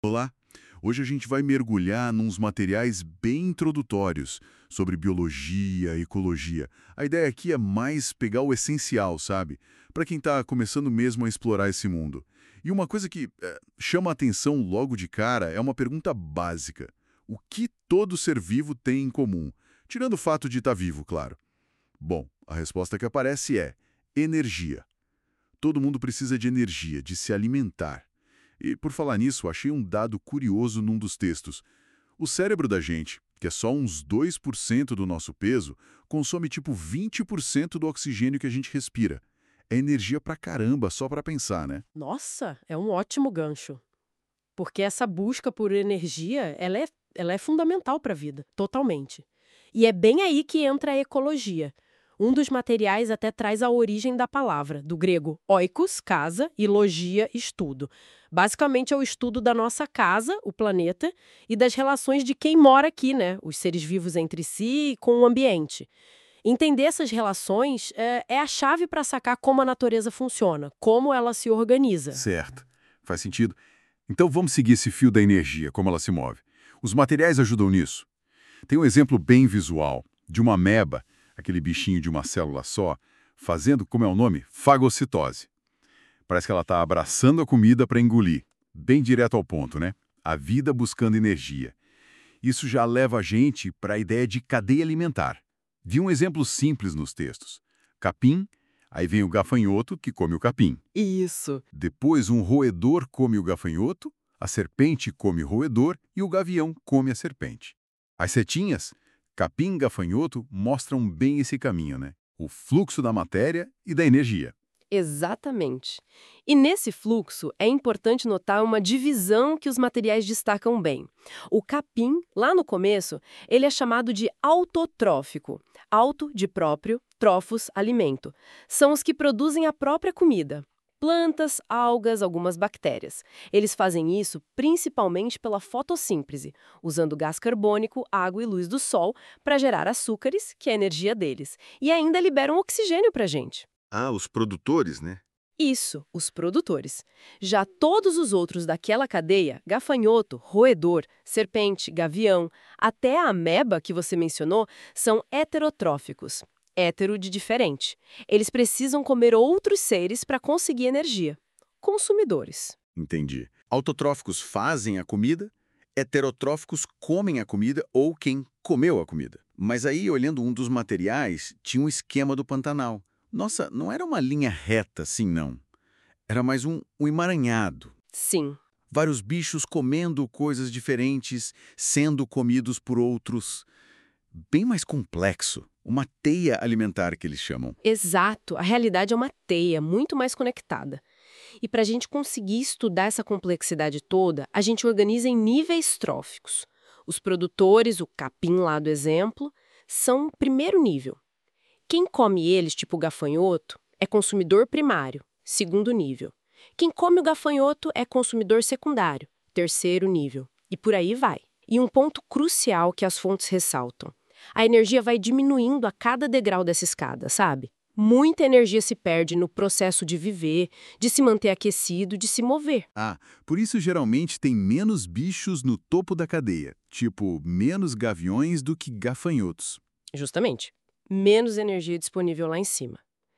Olá! Hoje a gente vai mergulhar nos materiais bem introdutórios sobre biologia, ecologia. A ideia aqui é mais pegar o essencial, sabe? Para quem está começando mesmo a explorar esse mundo. E uma coisa que chama a atenção logo de cara é uma pergunta básica. O que todo ser vivo tem em comum? Tirando o fato de estar vivo, claro. Bom, a resposta que aparece é energia. Todo mundo precisa de energia, de se alimentar. E, por falar nisso, achei um dado curioso num dos textos. O cérebro da gente, que é só uns 2% do nosso peso, consome tipo 20% do oxigênio que a gente respira. É energia pra caramba, só pra pensar, né? Nossa, é um ótimo gancho. Porque essa busca por energia, ela é fundamental para a vida, totalmente. E é bem aí que entra a ecologia. Um dos materiais até traz a origem da palavra, do grego oikos, casa, e logia, estudo. Basicamente é o estudo da nossa casa, o planeta, e das relações de quem mora aqui, né? Os seres vivos entre si e com o ambiente. Entender essas relações é a chave para sacar como a natureza funciona, como ela se organiza. Certo. Faz sentido. Então vamos seguir esse fio da energia, como ela se move. Os materiais ajudam nisso. Tem um exemplo bem visual de uma ameba, aquele bichinho de uma célula só, fazendo, como é o nome? Fagocitose. Parece que ela está abraçando a comida para engolir. Bem direto ao ponto, né? A vida buscando energia. Isso já leva a gente para a ideia de cadeia alimentar. Vi um exemplo simples nos textos. Capim, aí vem o gafanhoto que come o capim. Isso. Depois um roedor come o gafanhoto, a serpente come o roedor e o gavião come a serpente. As setinhas, capim e gafanhoto, mostram bem esse caminho, né? O fluxo da matéria e da energia. Exatamente. E nesse fluxo é importante notar uma divisão que os materiais destacam bem. O capim, lá no começo, ele é chamado de autotrófico. Auto de próprio, trófos, alimento. São os que produzem a própria comida. Plantas, algas, algumas bactérias. Eles fazem isso principalmente pela fotossíntese, usando gás carbônico, água e luz do sol para gerar açúcares, que é a energia deles. E ainda liberam oxigênio para a gente. Ah, os produtores, né? Isso, os produtores. Já todos os outros daquela cadeia, gafanhoto, roedor, serpente, gavião, até a ameba que você mencionou, são heterotróficos. Hétero de diferente. Eles precisam comer outros seres para conseguir energia. Consumidores. Entendi. Autotróficos fazem a comida, heterotróficos comem a comida ou quem comeu a comida. Mas aí, olhando um dos materiais, tinha um esquema do Pantanal. Nossa, não era uma linha reta assim, não. Era mais um emaranhado. Sim. Vários bichos comendo coisas diferentes, sendo comidos por outros. Bem mais complexo. Uma teia alimentar que eles chamam. Exato. A realidade é uma teia muito mais conectada. E para a gente conseguir estudar essa complexidade toda, a gente organiza em níveis tróficos. Os produtores, o capim lá do exemplo, são primeiro nível. Quem come eles, tipo o gafanhoto, é consumidor primário, segundo nível. Quem come o gafanhoto é consumidor secundário, terceiro nível. E por aí vai. E um ponto crucial que as fontes ressaltam: a energia vai diminuindo a cada degrau dessa escada, sabe? Muita energia se perde no processo de viver, de se manter aquecido, de se mover. Ah, por isso geralmente tem menos bichos no topo da cadeia, tipo menos gaviões do que gafanhotos. Justamente. Menos energia disponível lá em cima.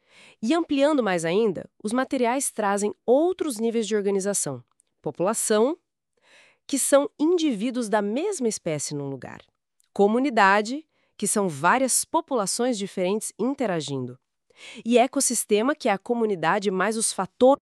E ampliando mais ainda, os materiais trazem outros níveis de organização. População, que são indivíduos da mesma espécie num lugar. Comunidade, que são várias populações diferentes interagindo. E ecossistema, que é a comunidade mais os fatores.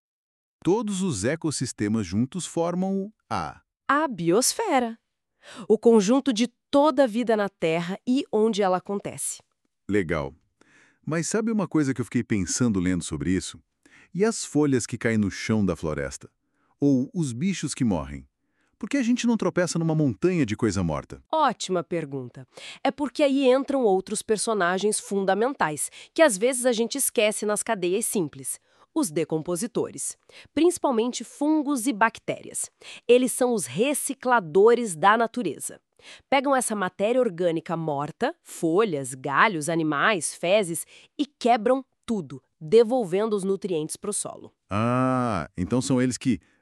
Todos os ecossistemas juntos formam A biosfera, o conjunto de toda a vida na Terra e onde ela acontece. Legal. Mas sabe uma coisa que eu fiquei pensando lendo sobre isso? E as folhas que caem no chão da floresta? Ou os bichos que morrem? Por que a gente não tropeça numa montanha de coisa morta? Ótima pergunta. É porque aí entram outros personagens fundamentais, que às vezes a gente esquece nas cadeias simples. Os decompositores, principalmente fungos e bactérias. Eles são os recicladores da natureza. Pegam essa matéria orgânica morta, folhas, galhos, animais, fezes, e quebram tudo, devolvendo os nutrientes para o solo. Ah, então são eles que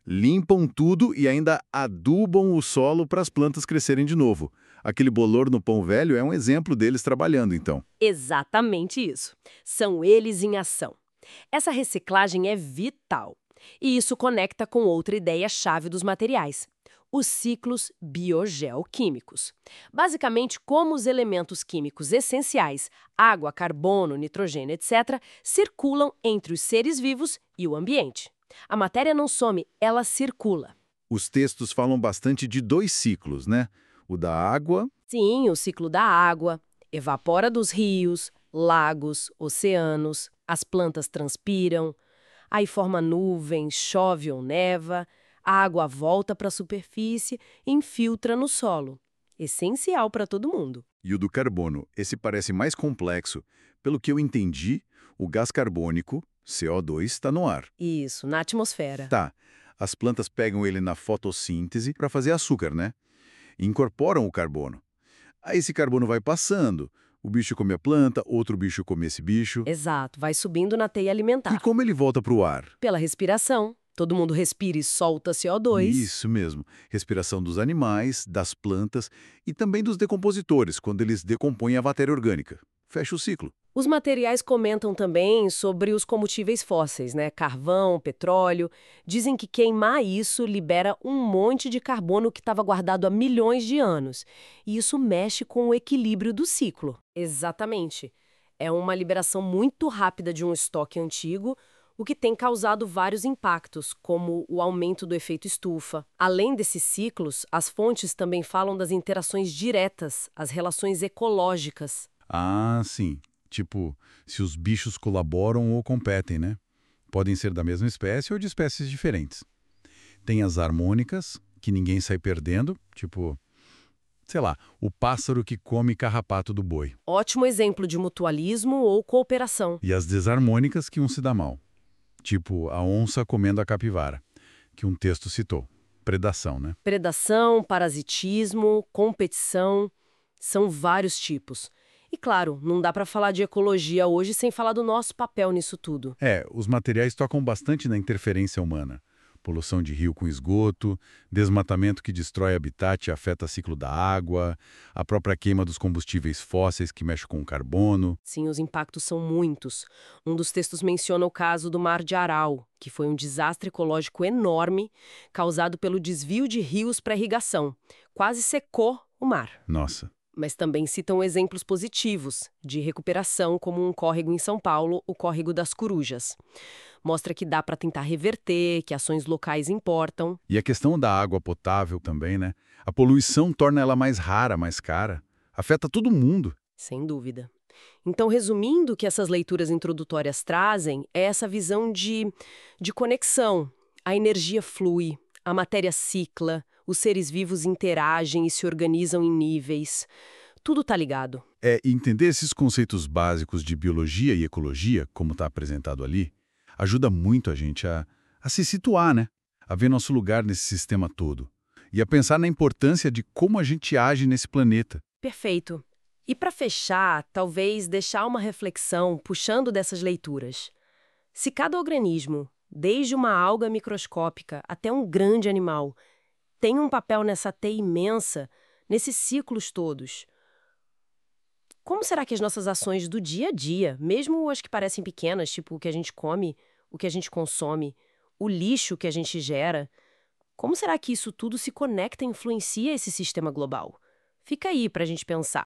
limpam tudo e ainda adubam o solo para as plantas crescerem de novo. Aquele bolor no pão velho é um exemplo deles trabalhando, então. Exatamente isso. São eles em ação. Essa reciclagem é vital. E isso conecta com outra ideia-chave dos materiais: os ciclos biogeoquímicos. Basicamente, como os elementos químicos essenciais, água, carbono, nitrogênio, etc., circulam entre os seres vivos e o ambiente. A matéria não some, ela circula. Os textos falam bastante de 2 ciclos, né? O da água. Sim, o ciclo da água evapora dos rios, lagos, oceanos, as plantas transpiram, aí forma nuvem, chove ou neva, a água volta para a superfície e infiltra no solo. Essencial para todo mundo. E o do carbono, esse parece mais complexo. Pelo que eu entendi, o gás carbônico, CO2, está no ar. Isso, na atmosfera. Tá, as plantas pegam ele na fotossíntese para fazer açúcar, né? E incorporam o carbono. Aí esse carbono vai passando. O bicho come a planta, outro bicho come esse bicho. Exato, vai subindo na teia E alimentar. como ele volta para o ar? Pela respiração. Todo mundo respira e solta CO2. Isso mesmo. Respiração dos animais, das plantas e também dos decompositores, quando eles decompõem a matéria orgânica. Fecha o ciclo. Os materiais comentam também sobre os combustíveis fósseis, né? Carvão, petróleo. Dizem que queimar isso libera um monte de carbono que estava guardado há milhões de anos. E isso mexe com o equilíbrio do ciclo. Exatamente. É uma liberação muito rápida de um estoque antigo, o que tem causado vários impactos, como o aumento do efeito estufa. Além desses ciclos, as fontes também falam das interações diretas, as relações ecológicas. Ah, sim. Tipo, se os bichos colaboram ou competem, né? Podem ser da mesma espécie ou de espécies diferentes. Tem as harmônicas, que ninguém sai perdendo, tipo, sei lá, o pássaro que come carrapato do boi. Ótimo exemplo de mutualismo ou cooperação. E as desarmônicas que um se dá mal. Tipo, a onça comendo a capivara, que um texto citou. Predação, né? Predação, parasitismo, competição, são vários tipos. E claro, não dá para falar de ecologia hoje sem falar do nosso papel nisso tudo. Os materiais tocam bastante na interferência humana. Poluição de rio com esgoto, desmatamento que destrói habitat e afeta ciclo da água, a própria queima dos combustíveis fósseis que mexe com o carbono. Sim, os impactos são muitos. Um dos textos menciona o caso do Mar de Aral, que foi um desastre ecológico enorme causado pelo desvio de rios para irrigação. Quase secou o mar. Nossa. Mas também citam exemplos positivos de recuperação, como um córrego em São Paulo, o Córrego das Corujas. Mostra que dá para tentar reverter, que ações locais importam. E a questão da água potável também, né? A poluição torna ela mais rara, mais cara. Afeta todo mundo. Sem dúvida. Então, resumindo, o que essas leituras introdutórias trazem é essa visão de conexão. A energia flui, a matéria cicla, os seres vivos interagem e se organizam em níveis. Tudo está ligado. Entender esses conceitos básicos de biologia e ecologia, como está apresentado ali, ajuda muito a gente a se situar, né? A ver nosso lugar nesse sistema todo. E a pensar na importância de como a gente age nesse planeta. Perfeito. E para fechar, talvez deixar uma reflexão puxando dessas leituras. Se cada organismo, desde uma alga microscópica até um grande animal, tem um papel nessa teia imensa, nesses ciclos todos, como será que as nossas ações do dia a dia, mesmo as que parecem pequenas, tipo o que a gente come, o que a gente consome, o lixo que a gente gera, como será que isso tudo se conecta e influencia esse sistema global? Fica aí para a gente pensar.